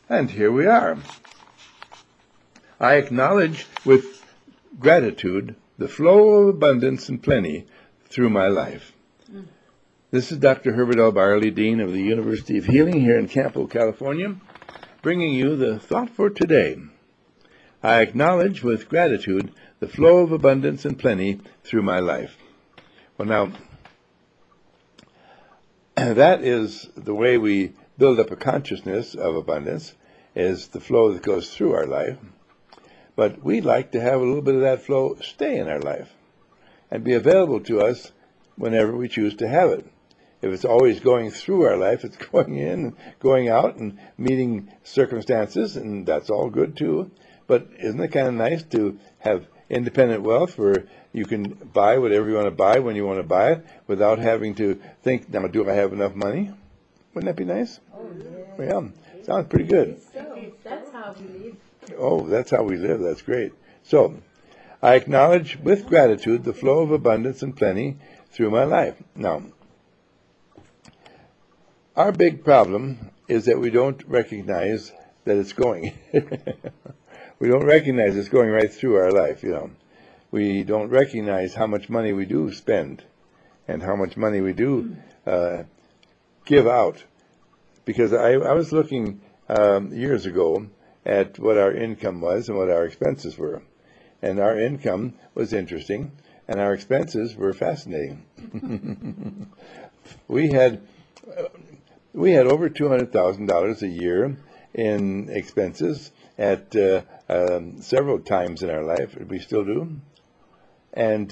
And here we are. I acknowledge with gratitude the flow of abundance and plenty through my life. This is Dr. Herbert L. Barley, Dean of the University of Healing here in Campo, California, bringing you the thought for today. I acknowledge with gratitude the flow of abundance and plenty through my life. Well, now, that is the way we build up a consciousness of abundance, is the flow that goes through our life. But we'd like to have a little bit of that flow stay in our life and be available to us whenever we choose to have it. If it's always going through our life, it's going in and going out and meeting circumstances, and that's all good too. But isn't it kind of nice to have independent wealth where you can buy whatever you want to buy when you want to buy it without having to think, now, do I have enough money? Wouldn't that be nice? Oh, yeah. Sounds pretty good. So, that's how we live. Oh, that's how we live. That's great. So, I acknowledge with gratitude the flow of abundance and plenty through my life. Now, our big problem is that we don't recognize that it's going. We don't recognize it's going right through our life, We don't recognize how much money we do spend and how much money we do give out. Because I was looking years ago at what our income was and what our expenses were. And our income was interesting, and our expenses were fascinating. We had over $200,000 a year in expenses at several times in our life. We still do. And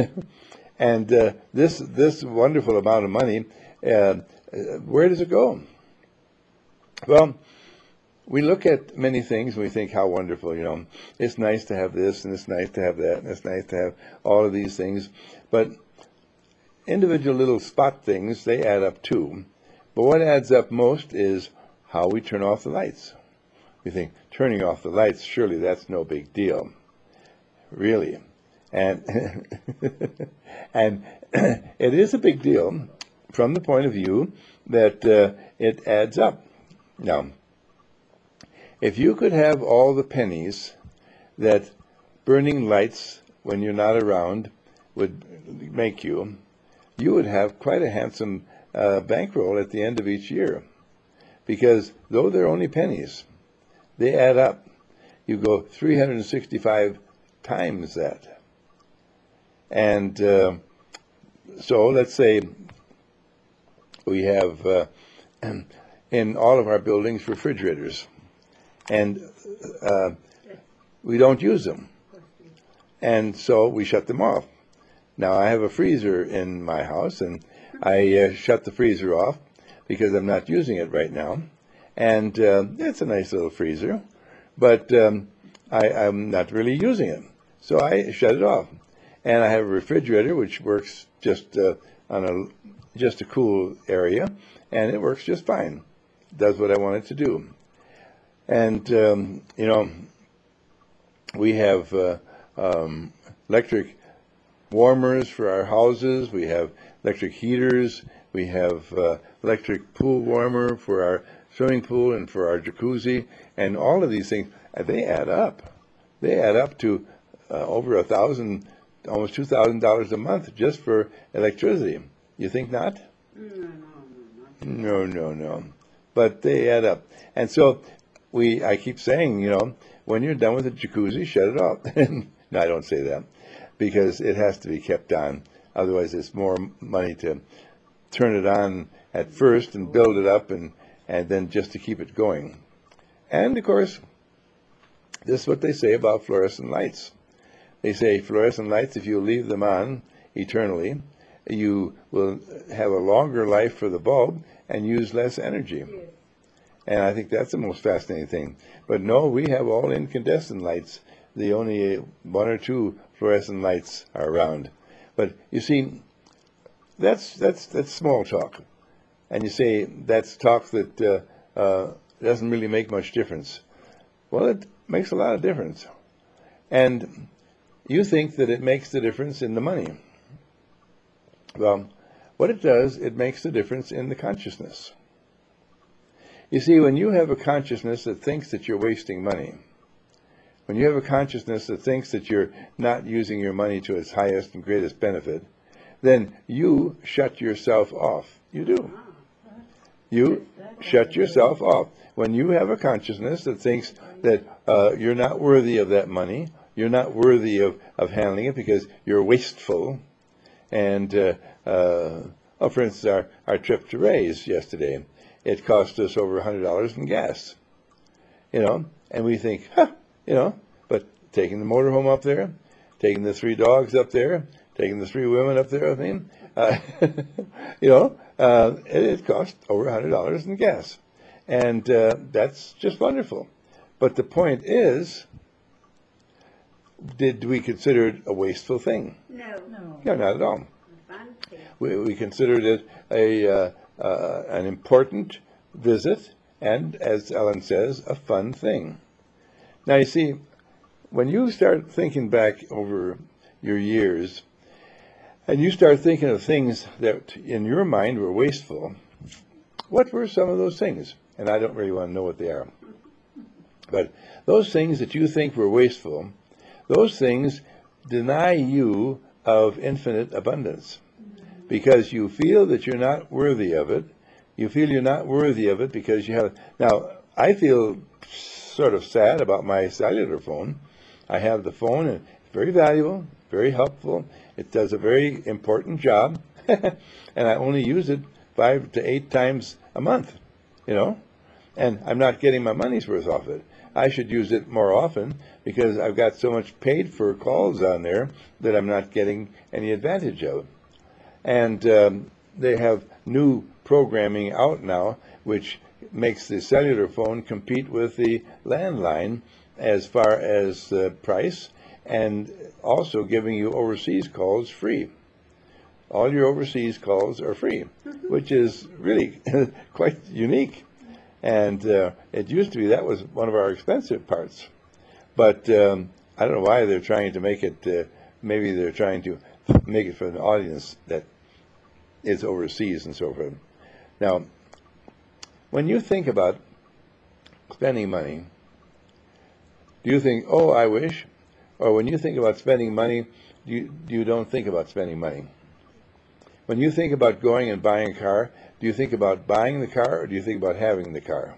this wonderful amount of money, where does it go? Well, we look at many things and we think how wonderful, It's nice to have this, and it's nice to have that, and it's nice to have all of these things. But individual little spot things, they add up too. But what adds up most is how we turn off the lights. We think, turning off the lights, surely that's no big deal. Really. And and it is a big deal from the point of view that it adds up. Now, if you could have all the pennies that burning lights when you're not around would make you, you would have quite a handsome bankroll at the end of each year. Because though they're only pennies, they add up. You go 365 times that. And so let's say we have in all of our buildings refrigerators, and we don't use them. And so we shut them off. Now, I have a freezer in my house, and I shut the freezer off because I'm not using it right now. And it's a nice little freezer, but I'm not really using it. So I shut it off. And I have a refrigerator which works just on a cool area, and it works just fine. It does what I want it to do. And, we have electric warmers for our houses. We have electric heaters. We have electric pool warmer for our swimming pool and for our jacuzzi. And all of these things, they add up. They add up to over $1,000, almost $2,000 a month just for electricity. You think not? No. But they add up. And so I keep saying, when you're done with the jacuzzi, shut it off. No, I don't say that, because it has to be kept on. Otherwise, it's more money to turn it on at first and build it up and then just to keep it going. And, of course, this is what they say about fluorescent lights. They say fluorescent lights, if you leave them on eternally, you will have a longer life for the bulb and use less energy. Yes. And I think that's the most fascinating thing. But no, we have all incandescent lights. The only one or two fluorescent lights are around. But you see, that's small talk. And you say that's talk that doesn't really make much difference. Well, it makes a lot of difference. And you think that it makes the difference in the money. Well, what it does, it makes the difference in the consciousness. You see, when you have a consciousness that thinks that you're wasting money, when you have a consciousness that thinks that you're not using your money to its highest and greatest benefit, then you shut yourself off. You do. You shut yourself off. When you have a consciousness that thinks that you're not worthy of that money, you're not worthy of handling it because you're wasteful. And, for instance, our trip to Ray's yesterday, it cost us over $100 in gas. And we think, but taking the motorhome up there, taking the 3 dogs up there, taking the 3 women up there, it cost over $100 in gas. And that's just wonderful. But the point is, did we consider it a wasteful thing? No. No, not at all. We considered it an important visit and, as Ellen says, a fun thing. Now, you see, when you start thinking back over your years and you start thinking of things that in your mind were wasteful, what were some of those things? And I don't really want to know what they are. But those things that you think were wasteful, those things deny you of infinite abundance because you feel that you're not worthy of it. You feel you're not worthy of it because you have... Now, I feel sort of sad about my cellular phone. I have the phone, and it's very valuable, very helpful. It does a very important job, and I only use it 5 to 8 times a month, and I'm not getting my money's worth off it. I should use it more often because I've got so much paid for calls on there that I'm not getting any advantage of. And they have new programming out now which makes the cellular phone compete with the landline as far as price, and also giving you overseas calls free. All your overseas calls are free, which is really quite unique. And it used to be that was one of our expensive parts. But I don't know why they're trying to make it, maybe they're trying to make it for an audience that is overseas and so forth. Now, when you think about spending money, do you think, oh, I wish? Or when you think about spending money, you don't think about spending money? When you think about going and buying a car, do you think about buying the car or do you think about having the car?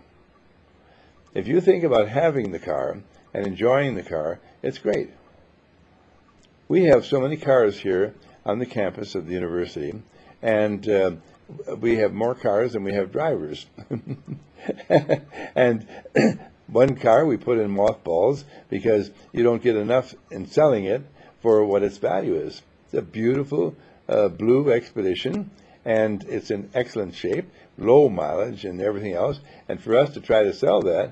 If you think about having the car and enjoying the car, it's great. We have so many cars here on the campus of the university, and we have more cars than we have drivers. And one car we put in mothballs because you don't get enough in selling it for what its value is. It's a beautiful blue Expedition, and it's in excellent shape, low mileage and everything else. And for us to try to sell that,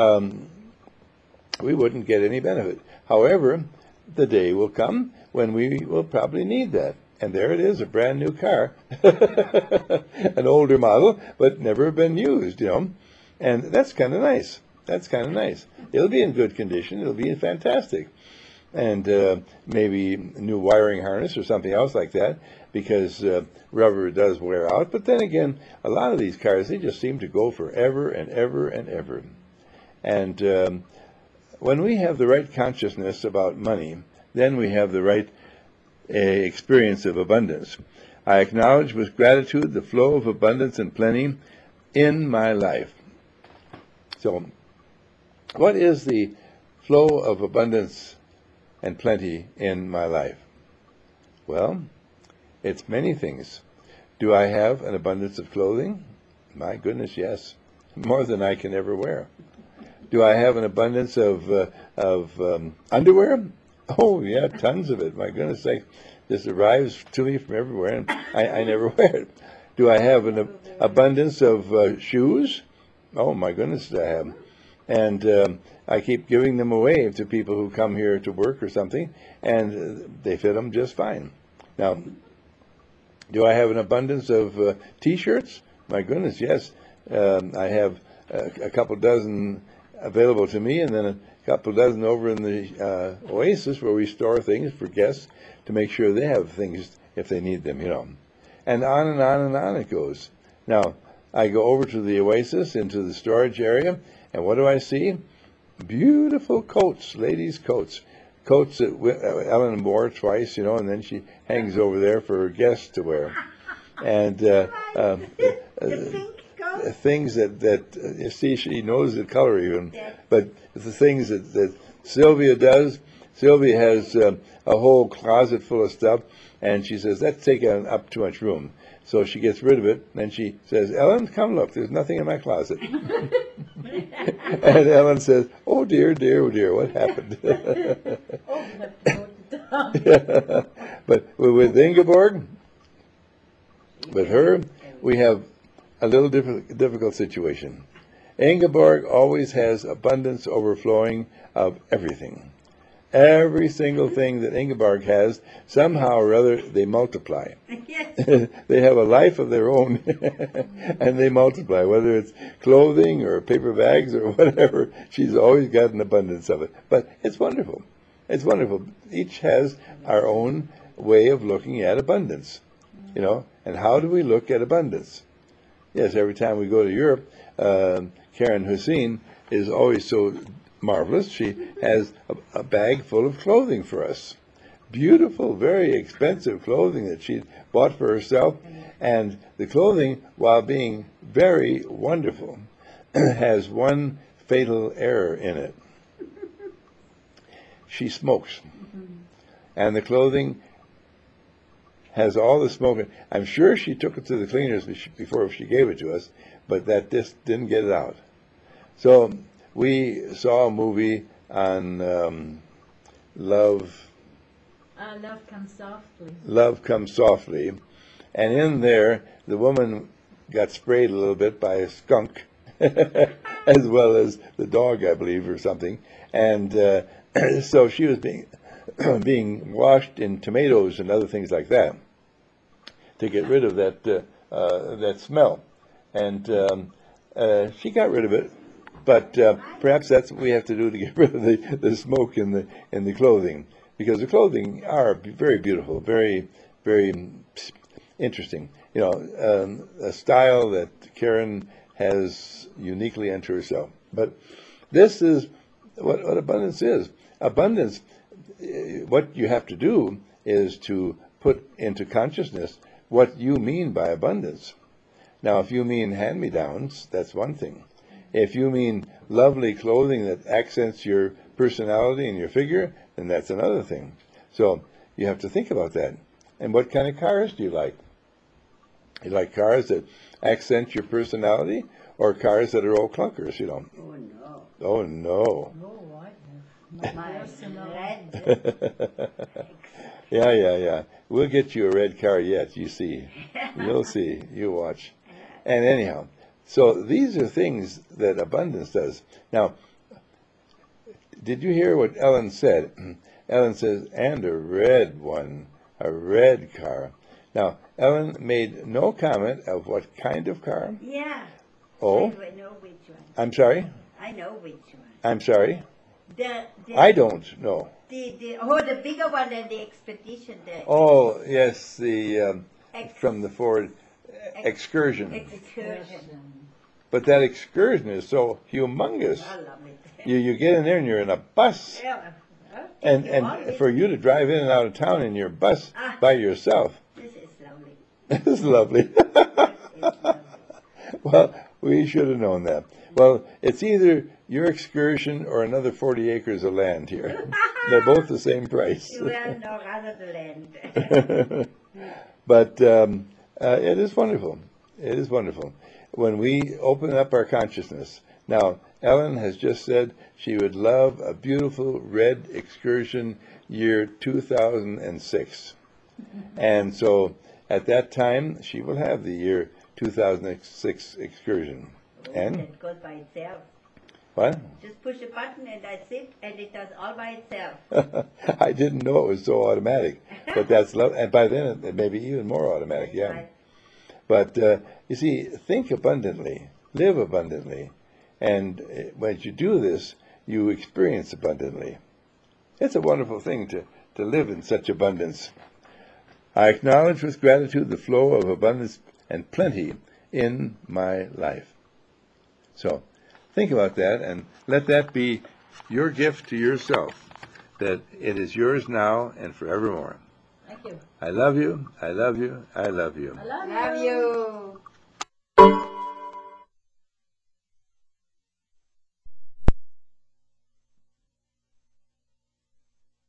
we wouldn't get any benefit. However, the day will come when we will probably need that. And there it is, a brand new car, an older model, but never been used, And that's kind of nice. That's kind of nice. It'll be in good condition. It'll be fantastic. And maybe a new wiring harness or something else like that, because rubber does wear out. But then again, a lot of these cars, they just seem to go forever and ever and ever. And when we have the right consciousness about money, then we have the right experience of abundance. I acknowledge with gratitude the flow of abundance and plenty in my life. So, what is the flow of abundance and plenty in my life? Well, it's many things. Do I have an abundance of clothing? My goodness, yes. More than I can ever wear. Do I have an abundance of underwear? Oh, yeah, tons of it. My goodness sake, this arrives to me from everywhere, and I never wear it. Do I have an abundance of shoes? Oh, my goodness, I have. And I keep giving them away to people who come here to work or something, and they fit them just fine. Now, do I have an abundance of T-shirts? My goodness, yes. I have a couple dozen available to me, and then a couple dozen over in the Oasis where we store things for guests to make sure they have things if they need them, And on and on and on it goes. Now, I go over to the Oasis into the storage area, and what do I see? Beautiful coats, ladies' coats. Coats that Ellen wore twice, and then she hangs over there for her guests to wear. And things that you see, she knows the color even. But the things that Sylvia does, Sylvia has a whole closet full of stuff, and she says, that's taking up too much room. So she gets rid of it, and she says, Ellen, come look, there's nothing in my closet. And Ellen says, oh dear, what happened? But with Ingeborg, with her, we have a little difficult situation. Ingeborg always has abundance overflowing of everything. Every single thing that Ingeborg has, somehow or other, they multiply. They have a life of their own, and they multiply, whether it's clothing or paper bags or whatever. She's always got an abundance of it. But it's wonderful. It's wonderful. Each has our own way of looking at abundance, And how do we look at abundance? Yes, every time we go to Europe, Karen Hussein is always so marvelous. She has a bag full of clothing for us. Beautiful, very expensive clothing that she bought for herself. And the clothing, while being very wonderful, has one fatal error in it. She smokes. And the clothing has all the smoke. I'm sure she took it to the cleaners before she gave it to us, but that just didn't get it out. So we saw a movie on Love Comes Softly. Love Comes Softly. And in there, the woman got sprayed a little bit by a skunk, as well as the dog, I believe, or something. And so she was being washed in tomatoes and other things like that to get rid of that smell. And she got rid of it. But perhaps that's what we have to do to get rid of the smoke in the clothing, because the clothing are very beautiful, very, very interesting. A style that Karen has uniquely unto herself. But this is what abundance is. Abundance, what you have to do is to put into consciousness what you mean by abundance. Now, if you mean hand-me-downs, that's one thing. If you mean lovely clothing that accents your personality and your figure, then that's another thing. So you have to think about that. And what kind of cars do you like? You like cars that accent your personality, or cars that are old clunkers, Oh, no. Oh, no. No, My red. Yeah. We'll get you a red car yet, you see. You'll see. You watch. And anyhow, so these are things that abundance does. Now, did you hear what Ellen said? Ellen says, and a red one, a red car. Now, Ellen made no comment of what kind of car. Yeah. Oh? I know which one. I'm sorry? I know which one. I'm sorry? The I don't know. The bigger one than the Expedition. Oh, yes, the Ex- from the Ford Excursion. Excursion. But that excursion is so humongous. I love it. You get in there and you're in a bus. Yeah. And for you to drive in and out of town in your bus by yourself, This is lovely. this is lovely. It's lovely. Well, we should have known that. Well, it's either your excursion or another 40 acres of land here. They're both the same price. Well, no, rather the land. But it is wonderful. It is wonderful. When we open up our consciousness. Now, Ellen has just said she would love a beautiful red excursion year 2006. And so at that time, she will have the year 2006 excursion. And It goes by itself. what? Just push a button and that's it, and it does all by itself. I didn't know it was so automatic, but that's and by then it may be even more automatic. Yeah. Right. But you see, think abundantly, live abundantly, and when you do this, you experience abundantly. It's a wonderful thing to live in such abundance. I acknowledge with gratitude the flow of abundance and plenty in my life. So think about that and let that be your gift to yourself, that it is yours now and forevermore. Thank you. I love you. I love you. I love you. I love Love you.